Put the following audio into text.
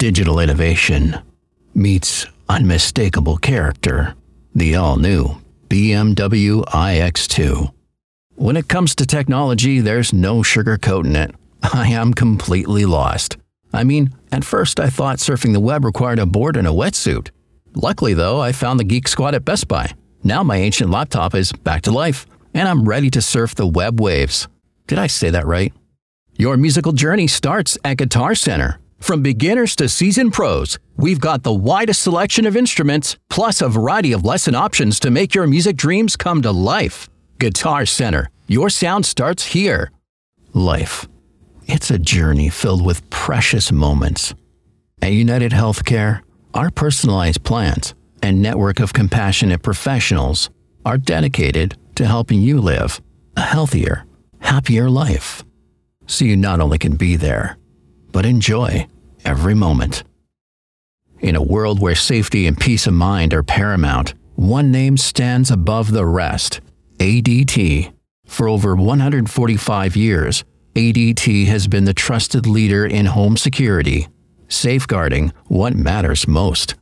Digital innovation meets unmistakable character. The all-new BMW iX2. When it comes to technology, there's no sugarcoating it. I am completely lost. I mean, at first I thought surfing the web required a board and a wetsuit. Luckily though, I found the Geek Squad at Best Buy. Now my ancient laptop is back to life, and I'm ready to surf the web waves. Did I say that right? Your musical journey starts at Guitar Center. From beginners to seasoned pros, we've got the widest selection of instruments, plus a variety of lesson options to make your music dreams come to life. Guitar Center. Your sound starts here. Life. It's a journey filled with precious moments. At United Healthcare, our personalized plans and network of compassionate professionals are dedicated to helping you live a healthier, happier life. So you not only can be there, but enjoy every moment. In a world where safety and peace of mind are paramount, one name stands above the rest: ADT. For over 145 years, ADT has been the trusted leader in home security, safeguarding what matters most.